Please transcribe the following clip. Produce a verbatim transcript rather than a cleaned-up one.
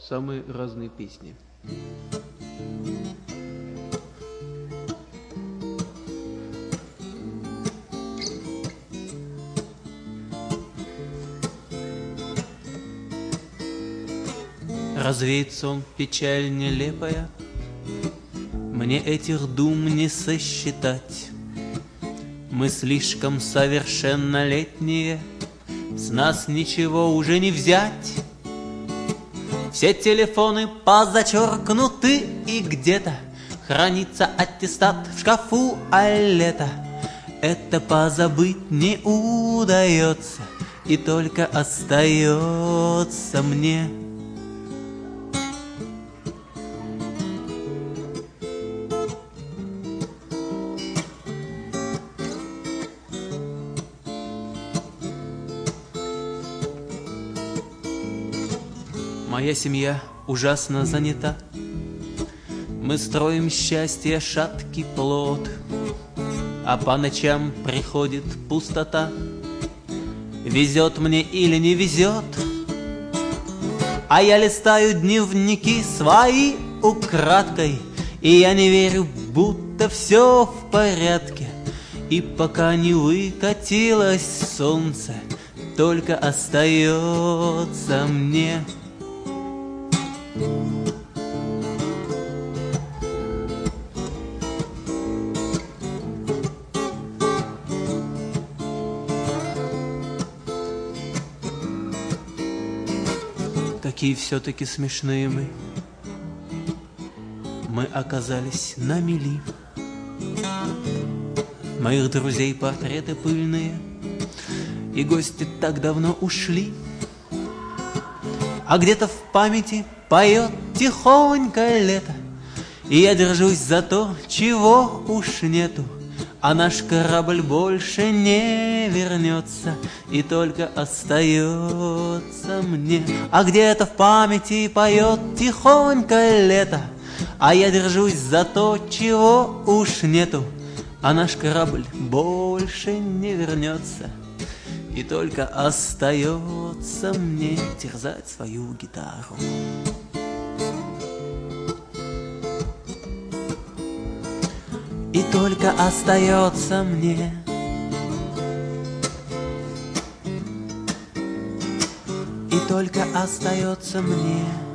самые разные песни. Развеет сон печаль нелепая, мне этих дум не сосчитать. Мы слишком совершеннолетние, с нас ничего уже не взять. Все телефоны позачеркнуты, и где-то хранится аттестат в шкафу, а лето это позабыть не удается, и только остается мне Моя семья ужасно занята. Мы строим счастье шаткий плод, а по ночам приходит пустота. Везет мне или не везет, а я листаю дневники свои украдкой, и я не верю, будто все в порядке. И пока не выкатилось солнце, только остается мне какие все-таки смешные мы. Мы оказались на мели. Моих друзей портреты пыльные, и гости так давно ушли. А где-то в памяти поет тихонько лето, и я держусь за то, чего уж нету. А наш корабль больше не вернется, и только остается мне. А где-то в памяти поет тихонько лето, а я держусь за то, чего уж нету. А наш корабль больше не вернется, и только остается мне терзать свою гитару. И только остается мне И только остается мне